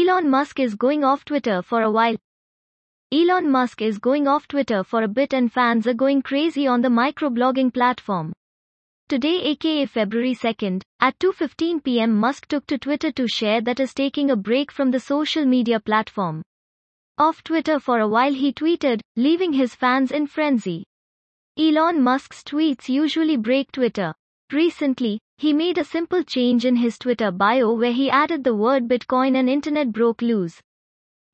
Elon Musk is going off Twitter for a while. Elon Musk is going off Twitter for a bit and fans are going crazy on the microblogging platform. Today, aka February 2nd, at 2:15 p.m. Musk took to Twitter to share that is taking a break from the social media platform. Off Twitter for a while, he tweeted, leaving his fans in frenzy. Elon Musk's tweets usually break Twitter. Recently, he made a simple change in his Twitter bio where he added the word Bitcoin and internet broke loose.